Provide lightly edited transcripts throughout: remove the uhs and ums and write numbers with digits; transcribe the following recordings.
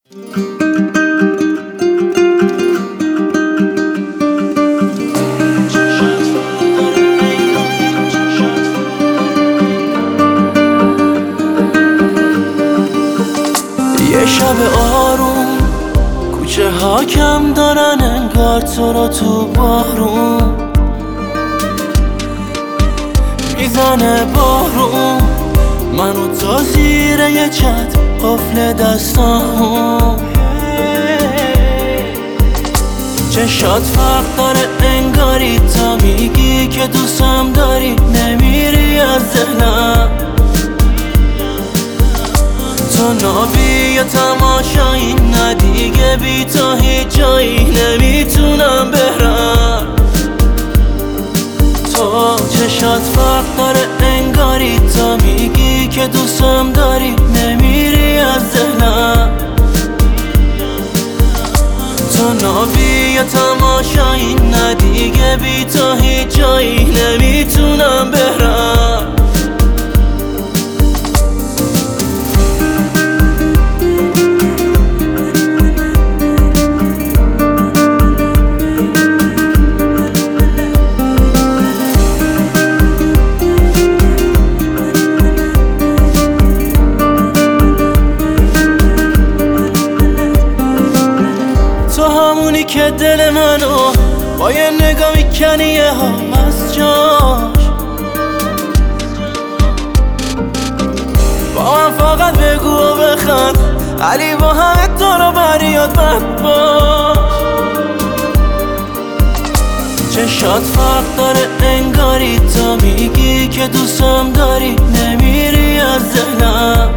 یه شب آروم کوچه ها کم دارن انگار تو رو تو بارون میزنه بارون منو تا زیر یه چت قفل دستامون چشات فرق داره انگاری تا میگی که دوستم داری نمیری از ذهنم تو نابی یا تماشایی نه دیگه بی تو هیچ جایی نمیتونم برم تو چشات فرق داره انگاری تا میگی که دوستم داری نمیری از ذهنم تو نابی یا تماشایی نه دیگه بی تو هیچ جایی نمیتونم برم همونی که دل منو با یه نگاه میکنی یه ها از جاش با من فقط بگو و بخند علی با همه تو رو بریاد بد باش چشات فرق داره انگاری تا میگی که دوستم داری نمیری از ذهنم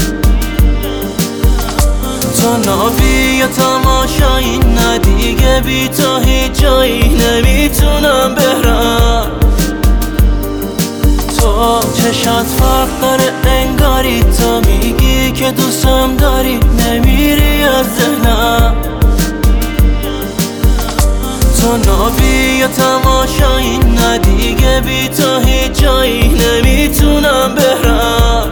تو نابی یا تماشایی نه دیگه بی تو هیچ جایی نمیتونم برم تو چشات فرق داره انگاری تا میگی که دوستم داری نمیری از ذهنم تو نابی یا تماشایی نه دیگه بی تو هیچ جایی نمیتونم برم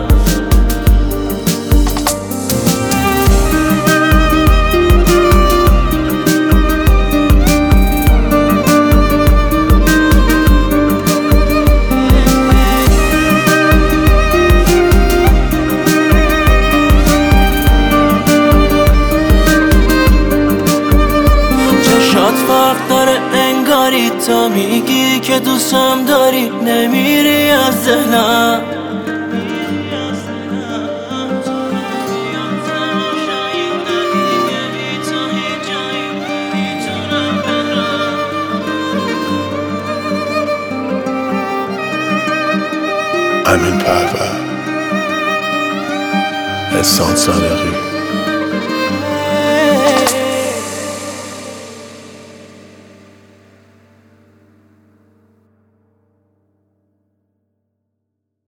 فرق داره انگاری تا میگی که دوستم داری نمیری از ذهنم امین پرور، احسان صادقی.